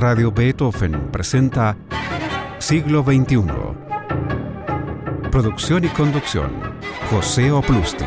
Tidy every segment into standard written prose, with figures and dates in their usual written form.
Radio Beethoven presenta Siglo XXI. Producción y conducción, José Oplustil.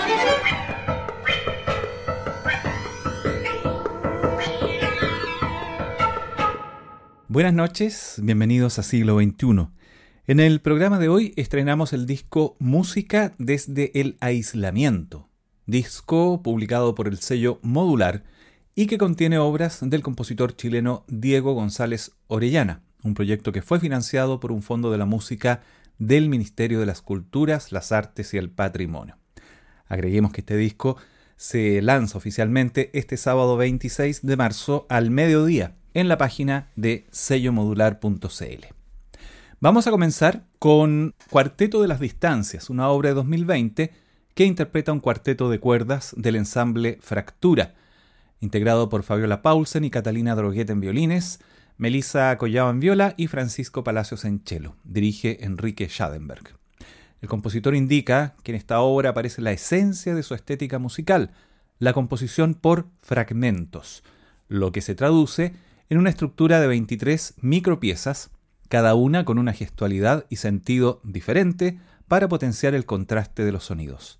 Buenas noches, bienvenidos a Siglo XXI. En el programa de hoy estrenamos el disco Música desde el aislamiento, disco publicado por el sello Modular y que contiene obras del compositor chileno Diego González Orellana, un proyecto que fue financiado por un fondo de la música del Ministerio de las Culturas, las Artes y el Patrimonio. Agreguemos que este disco se lanza oficialmente este sábado 26 de marzo al mediodía en la página de sellomodular.cl. Vamos a comenzar con Cuarteto de las Distancias, una obra de 2020 que interpreta un cuarteto de cuerdas del ensamble Fractura, integrado por Fabiola Paulsen y Catalina Droguet en violines, Melissa Collao en viola y Francisco Palacios en cello. Dirige Enrique Schadenberg. El compositor indica que en esta obra aparece la esencia de su estética musical, la composición por fragmentos, lo que se traduce en una estructura de 23 micropiezas, cada una con una gestualidad y sentido diferente para potenciar el contraste de los sonidos.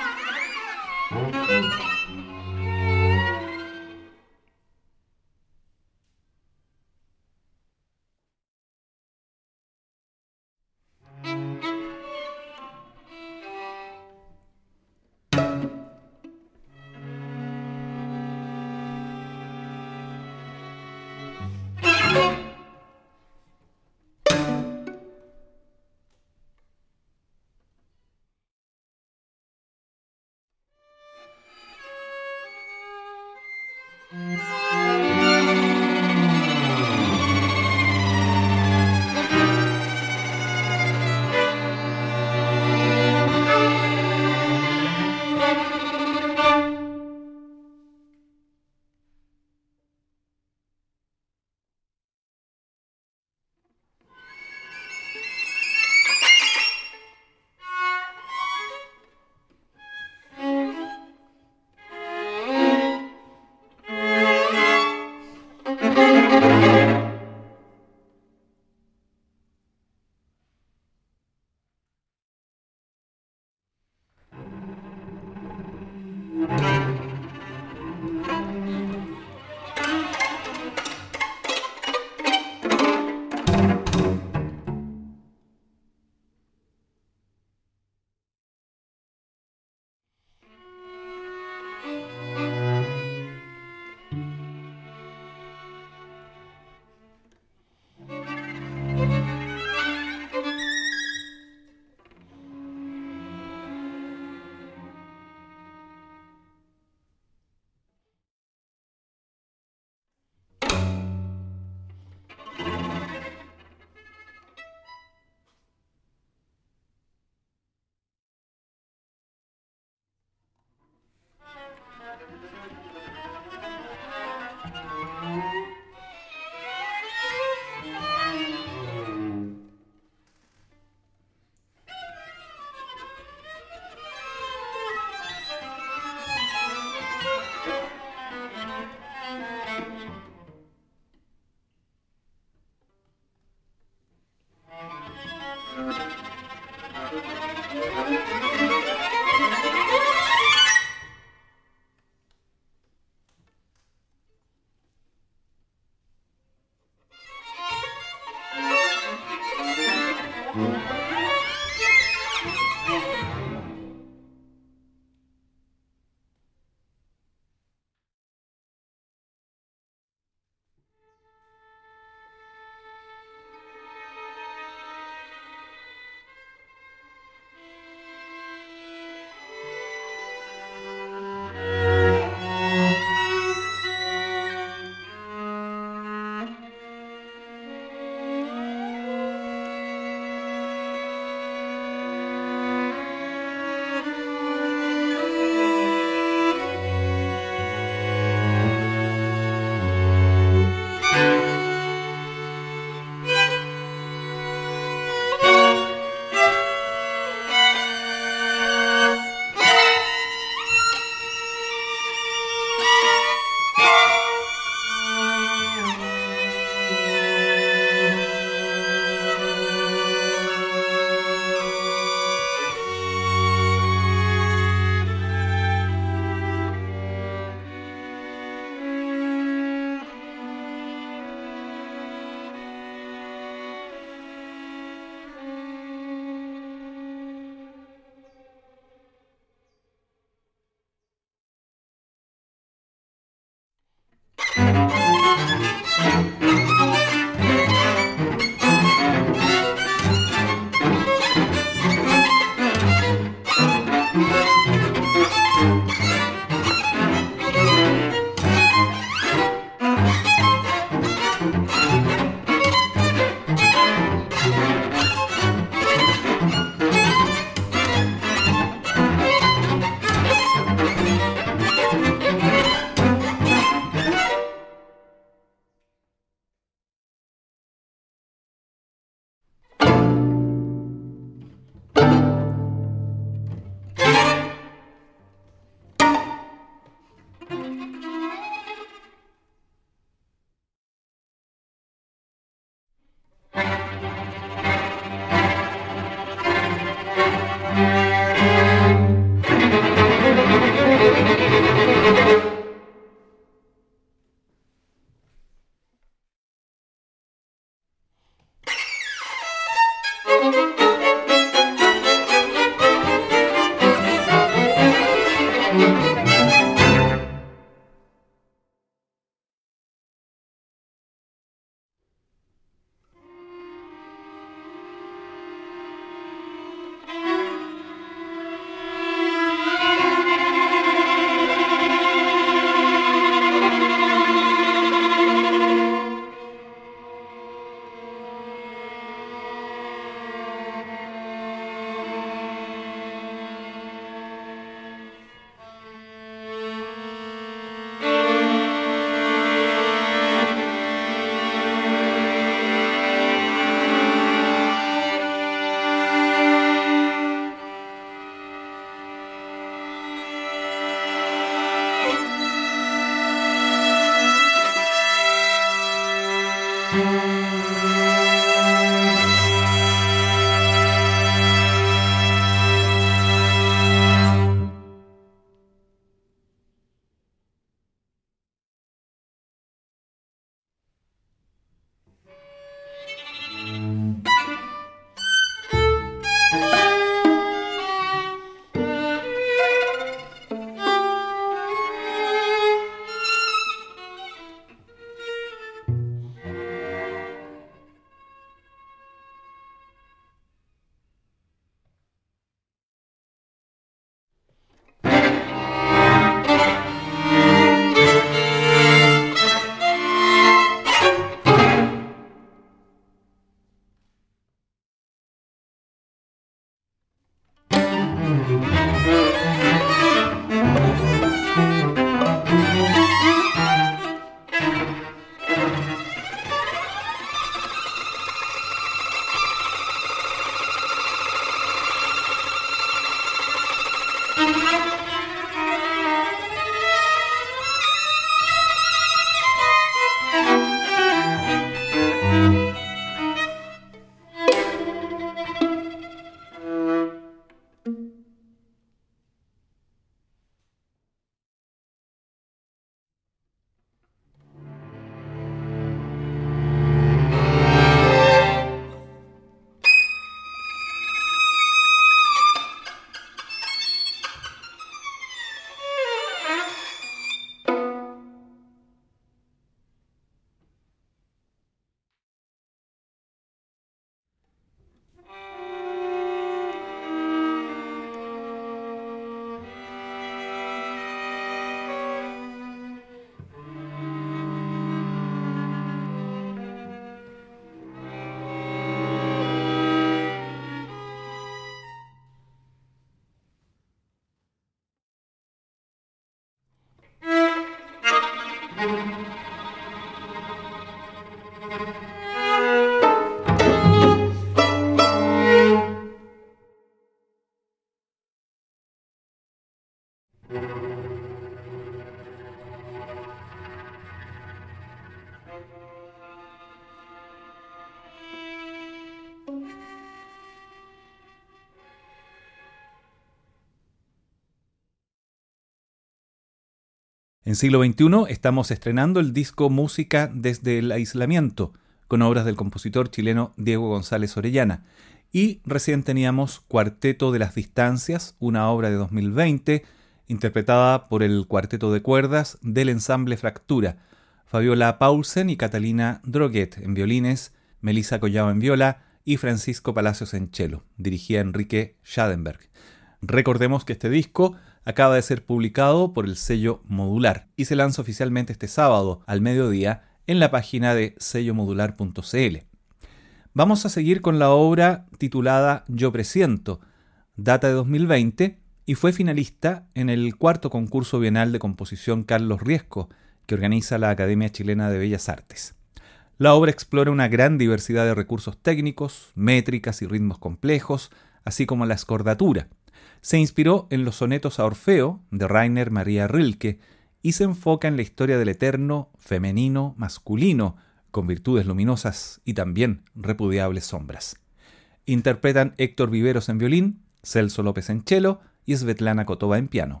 En siglo XXI estamos estrenando el disco Música desde el aislamiento, con obras del compositor chileno Diego González Orellana. Y recién teníamos Cuarteto de las Distancias, una obra de 2020, interpretada por el cuarteto de cuerdas del ensamble Fractura, Fabiola Paulsen y Catalina Droguet en violines, Melissa Collao en viola y Francisco Palacios en cello, dirigía Enrique Schadenberg. Recordemos que este disco acaba de ser publicado por el sello Modular y se lanza oficialmente este sábado al mediodía en la página de sellomodular.cl. Vamos a seguir con la obra titulada Yo Presiento, data de 2020 y fue finalista en el cuarto concurso bienal de composición Carlos Riesco, que organiza la Academia Chilena de Bellas Artes. La obra explora una gran diversidad de recursos técnicos, métricas y ritmos complejos, así como la escordatura. Se inspiró en los sonetos a Orfeo de Rainer Maria Rilke y se enfoca en la historia del eterno femenino masculino, con virtudes luminosas y también repudiables sombras. Interpretan Héctor Viveros en violín, Celso López en cello y Svetlana Kotova en piano.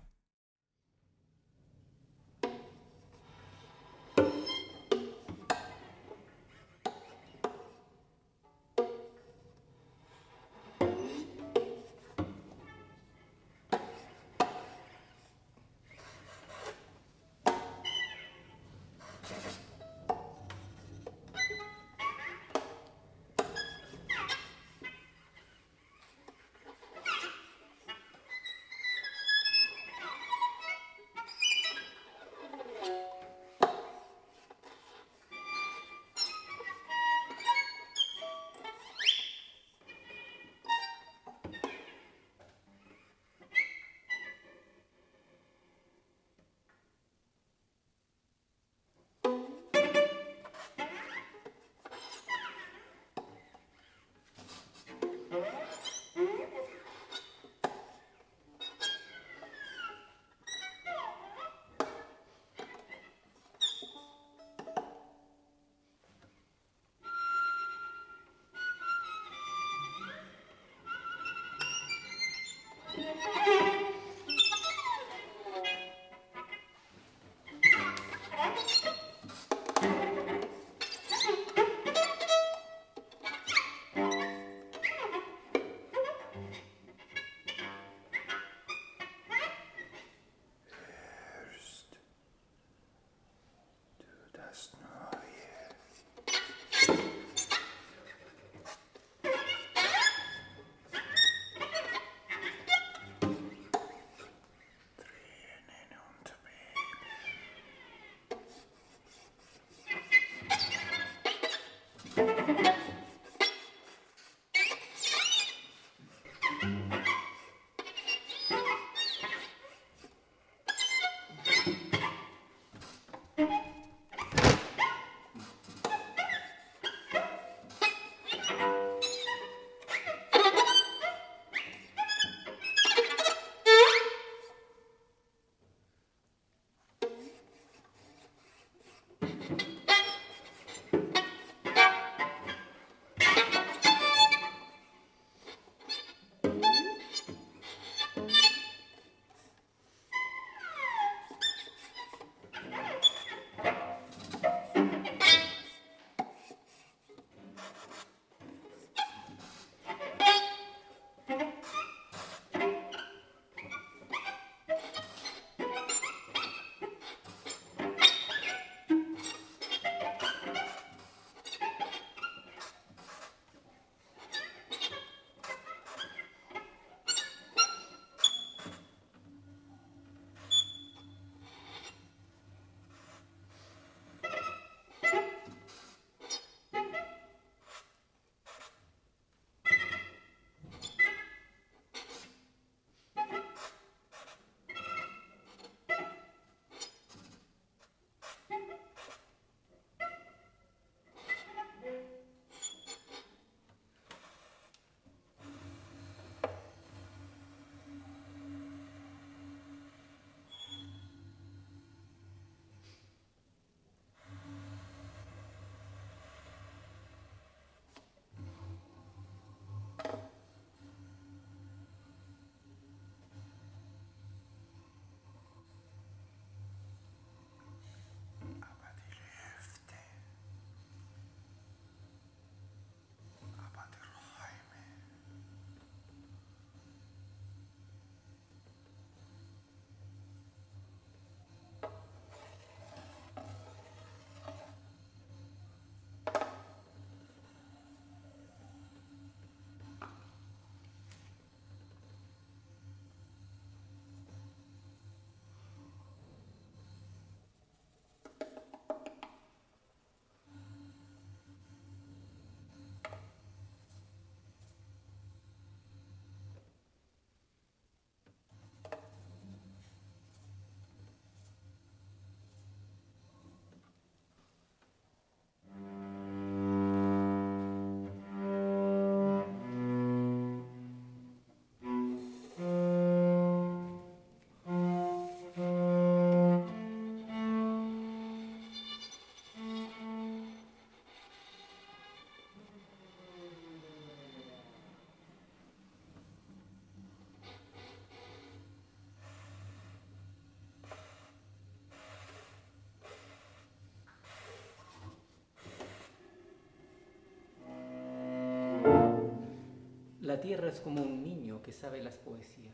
La tierra es como un niño que sabe las poesías.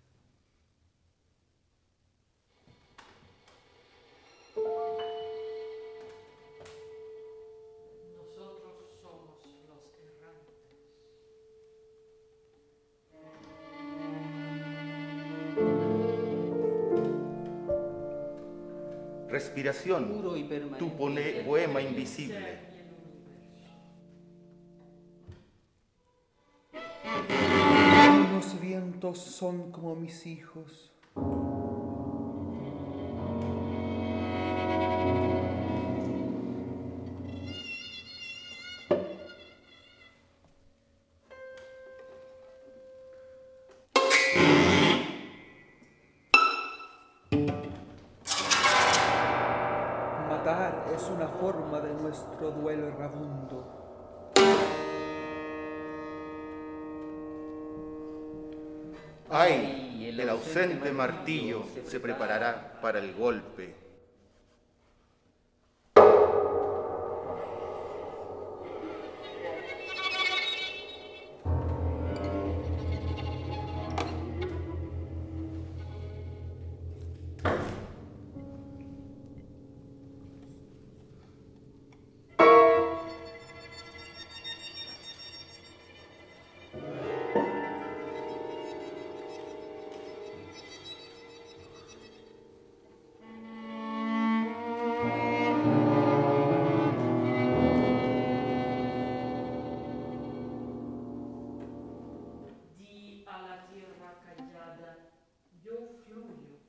Nosotros somos los errantes. Respiración, Puro y permanente. tu poema invisible. Los vientos son como mis hijos. Matar es una forma de nuestro duelo errabundo. Ay, el ausente martillo se preparará para el golpe. Di a la tierra callada, yo fluyo.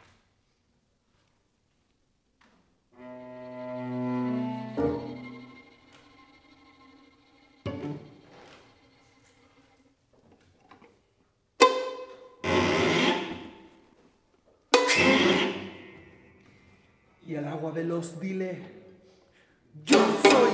Y al agua veloz dile, yo soy.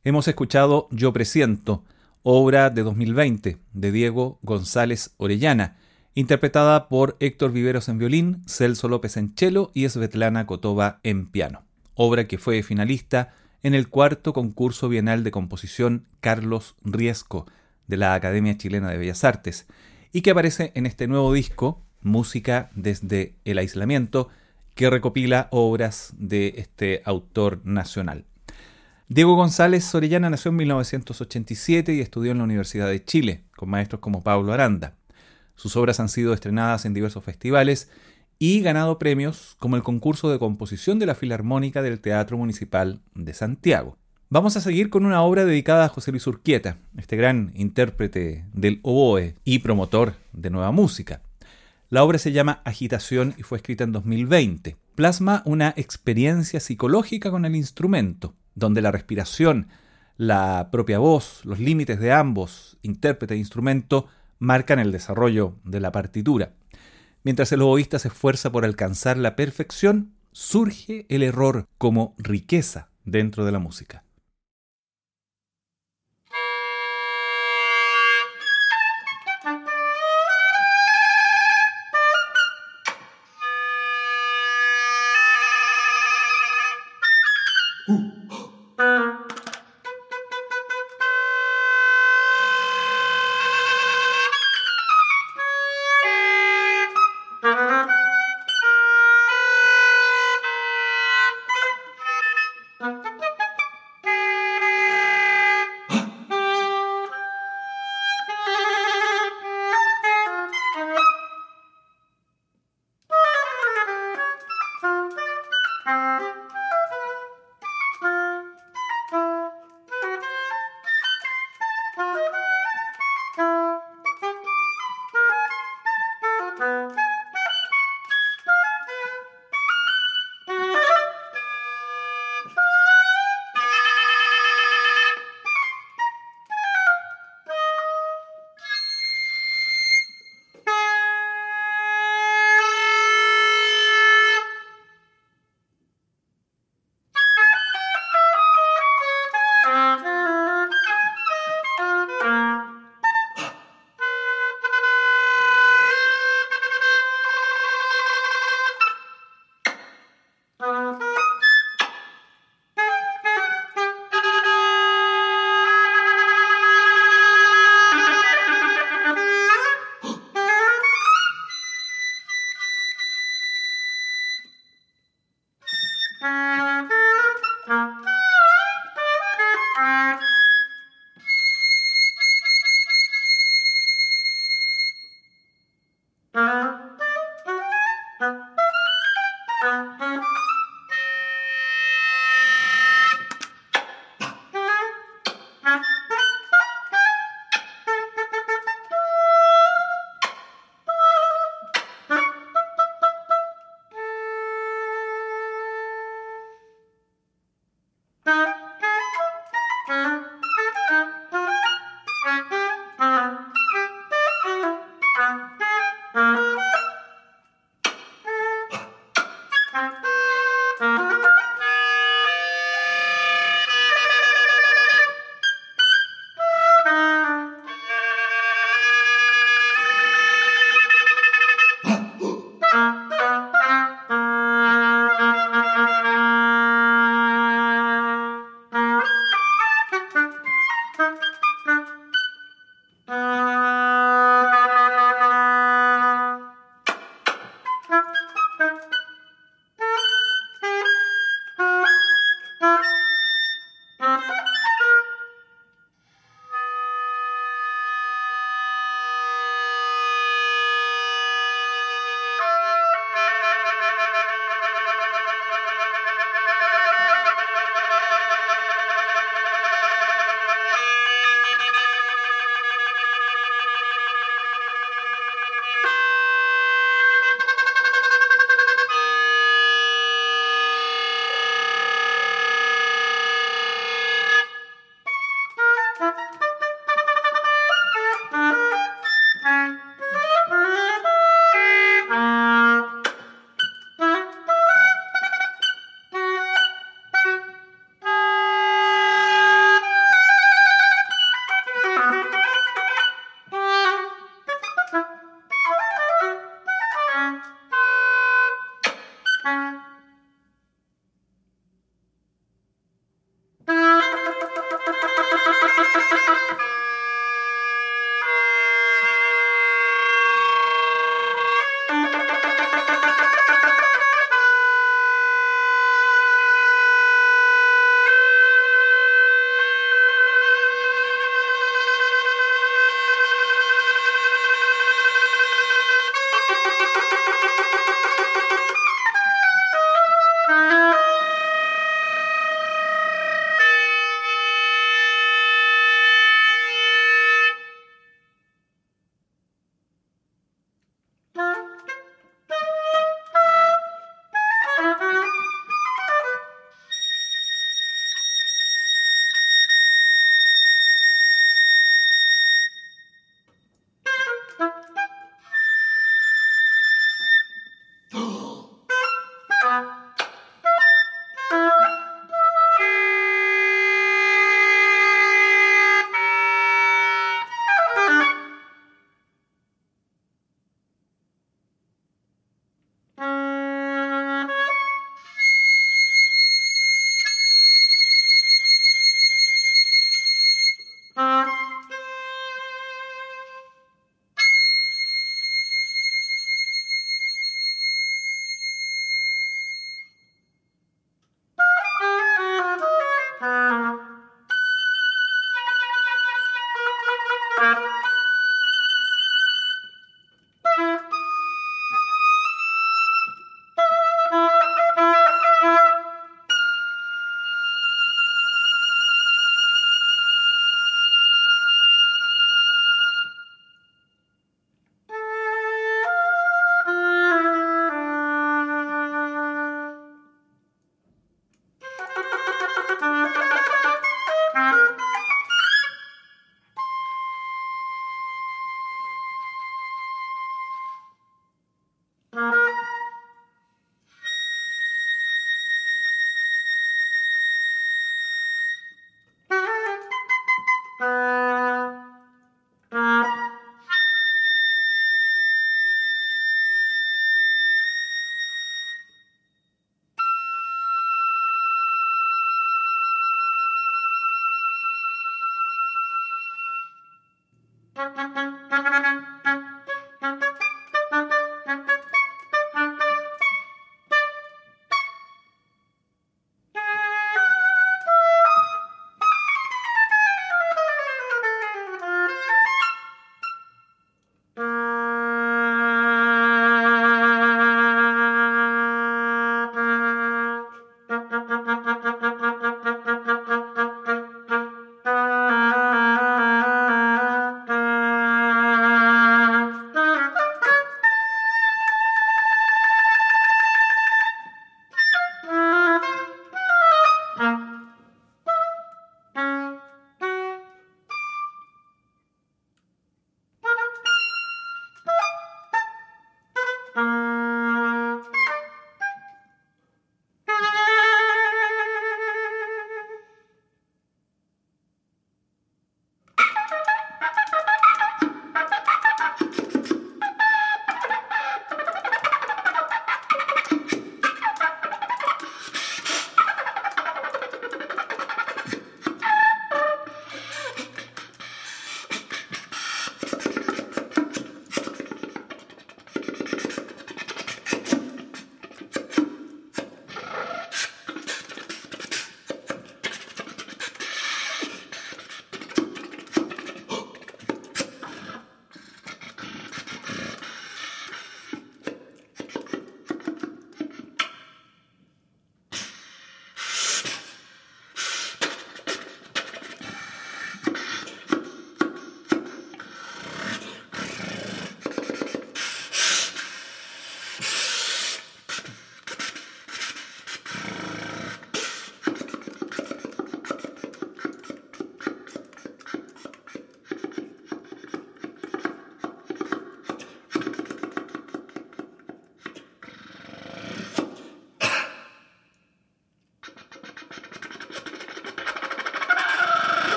Hemos escuchado Yo Presiento, obra de 2020 de Diego González Orellana, interpretada por Héctor Viveros en violín, Celso López en cello y Svetlana Kotova en piano, obra que fue finalista en el cuarto concurso bienal de composición Carlos Riesco de la Academia Chilena de Bellas Artes y que aparece en este nuevo disco, Música desde el Aislamiento, que recopila obras de este autor nacional. Diego González Orellana nació en 1987 y estudió en la Universidad de Chile, con maestros como Pablo Aranda. Sus obras han sido estrenadas en diversos festivales y ganado premios como el concurso de composición de la Filarmónica del Teatro Municipal de Santiago. Vamos a seguir con una obra dedicada a José Luis Urquieta, este gran intérprete del oboe y promotor de nueva música. La obra se llama Agitación y fue escrita en 2020. Plasma una experiencia psicológica con el instrumento, donde la respiración, la propia voz, los límites de ambos, intérprete e instrumento, marcan el desarrollo de la partitura. Mientras el oboísta se esfuerza por alcanzar la perfección, surge el error como riqueza dentro de la música.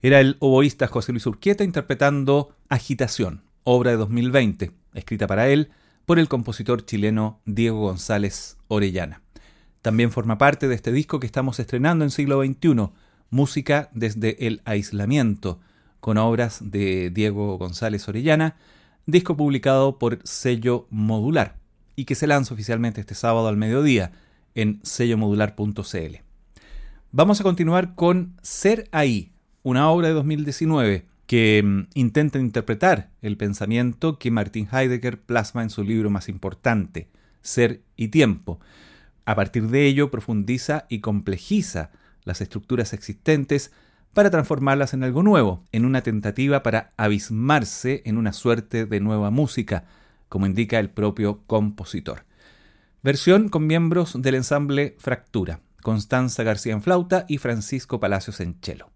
Era el oboísta José Luis Urquieta interpretando Agitación, obra de 2020, escrita para él por el compositor chileno Diego González Orellana. También forma parte de este disco que estamos estrenando en siglo XXI, Música desde el aislamiento, con obras de Diego González Orellana, disco publicado por Sello Modular y que se lanza oficialmente este sábado al mediodía en sellomodular.cl. Vamos a continuar con Ser Ahí, una obra de 2019 que intenta interpretar el pensamiento que Martin Heidegger plasma en su libro más importante, Ser y Tiempo. A partir de ello profundiza y complejiza las estructuras existentes para transformarlas en algo nuevo, en una tentativa para abismarse en una suerte de nueva música, como indica el propio compositor. Versión con miembros del ensamble Fractura, Constanza García en flauta y Francisco Palacios en cello.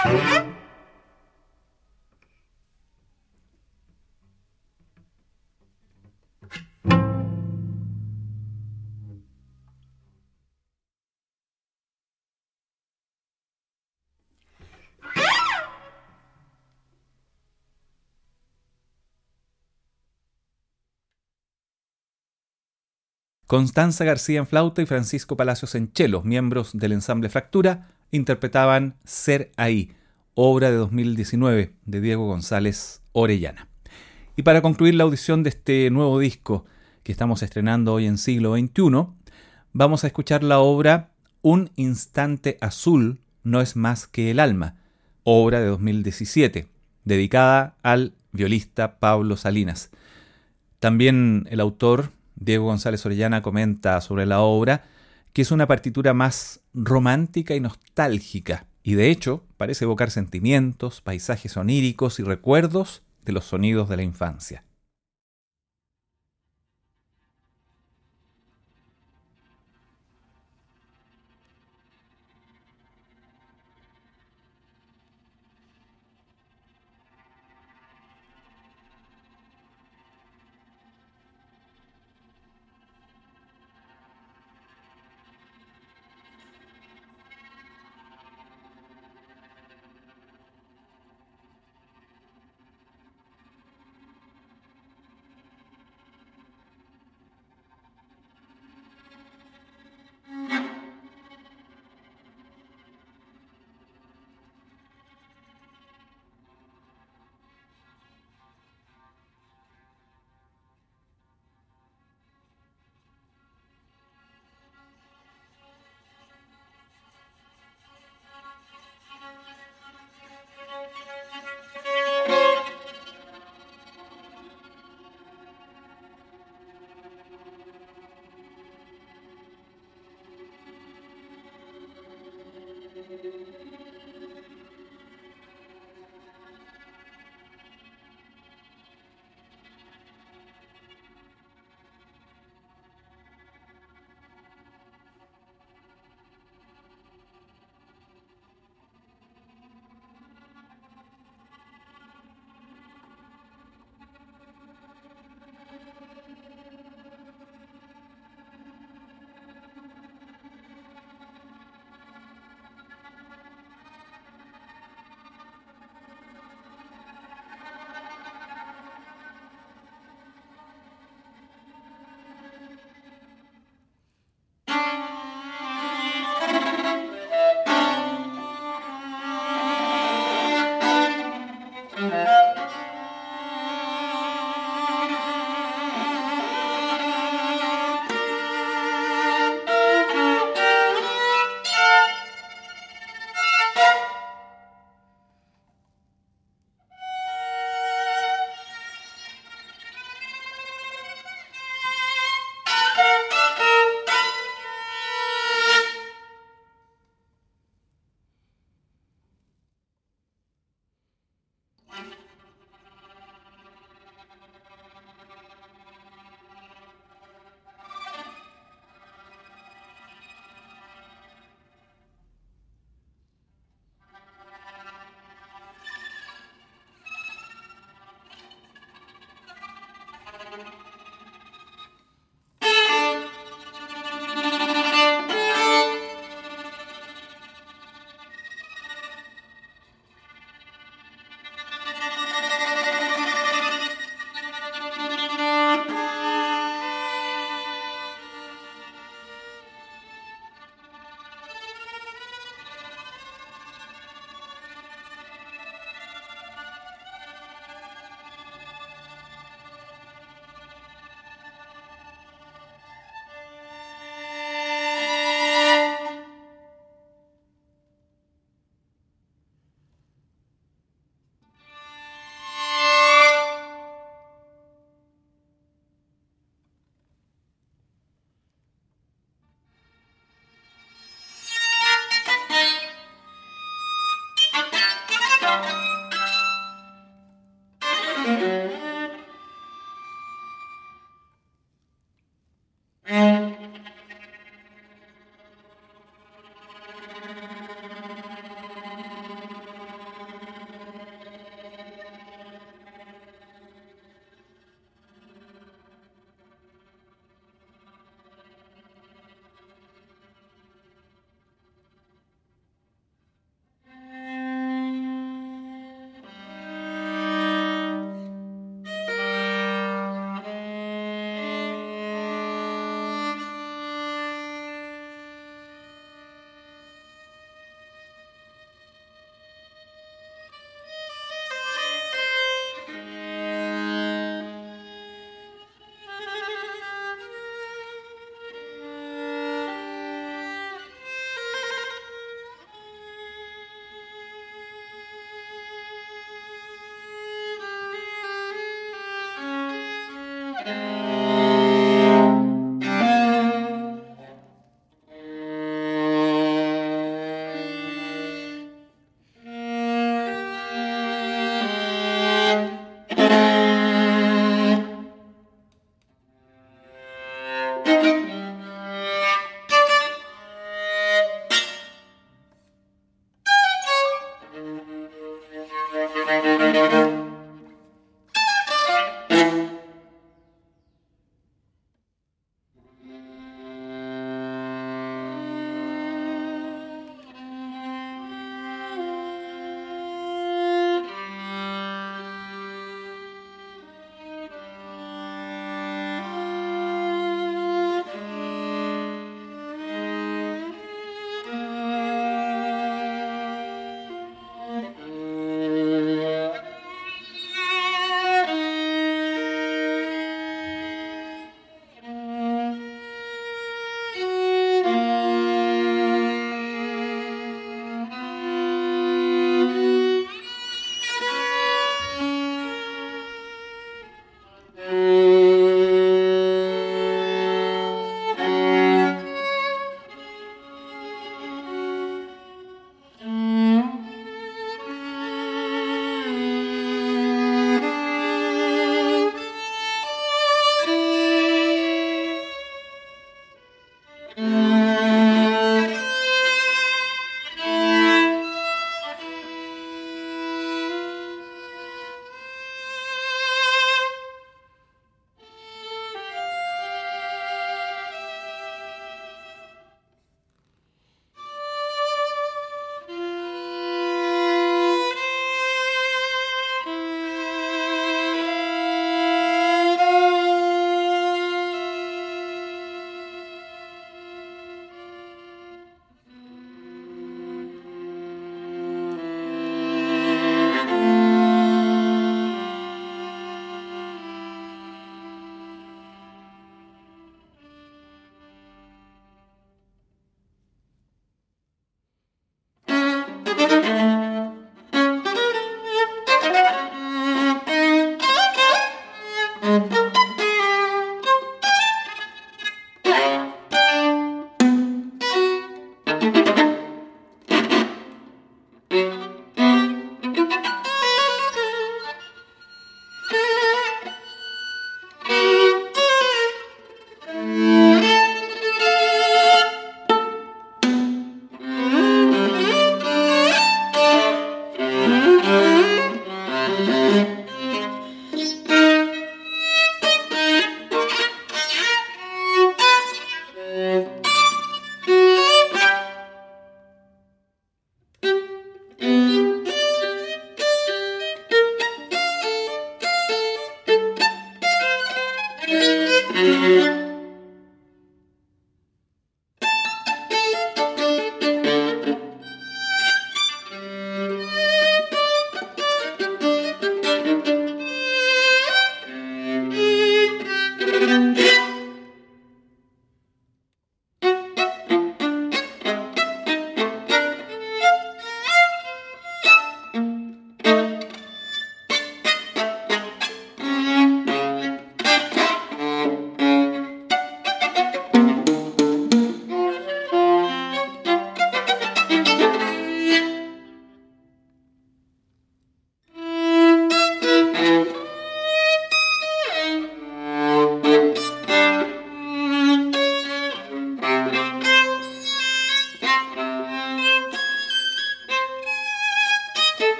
Constanza García en flauta y Francisco Palacios en cello, miembros del ensamble Fractura, interpretaban Ser Ahí, obra de 2019 de Diego González Orellana. Y para concluir la audición de este nuevo disco que estamos estrenando hoy en Siglo XXI, vamos a escuchar la obra Un instante azul no es más que el alma, obra de 2017, dedicada al violista Pablo Salinas. También el autor Diego González Orellana comenta sobre la obra que es una partitura más romántica y nostálgica, y de hecho parece evocar sentimientos, paisajes oníricos y recuerdos de los sonidos de la infancia.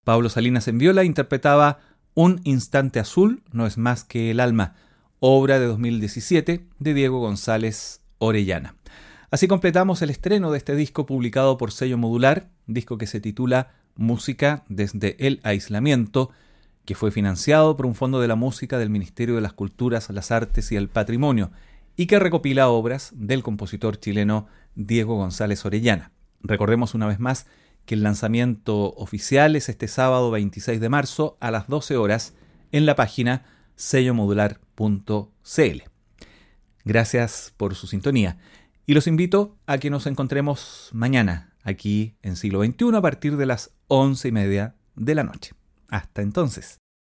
Pablo Salinas en viola interpretaba Un instante azul no es más que el alma, obra de 2017 de Diego González Orellana. Así completamos el estreno de este disco publicado por Sello Modular, disco que se titula Música desde el aislamiento, que fue financiado por un fondo de la música del Ministerio de las Culturas, las Artes y el Patrimonio, y que recopila obras del compositor chileno Diego González Orellana. Recordemos una vez más que el lanzamiento oficial es este sábado 26 de marzo a las 12 horas en la página sellomodular.cl. Gracias por su sintonía y los invito a que nos encontremos mañana aquí en Siglo XXI a partir de las 11:30 de la noche. Hasta entonces.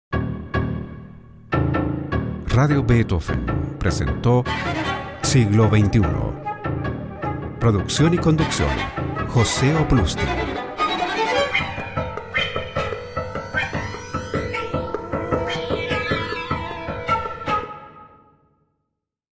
Radio Beethoven presentó Siglo XXI. Producción y conducción, José Oplusti.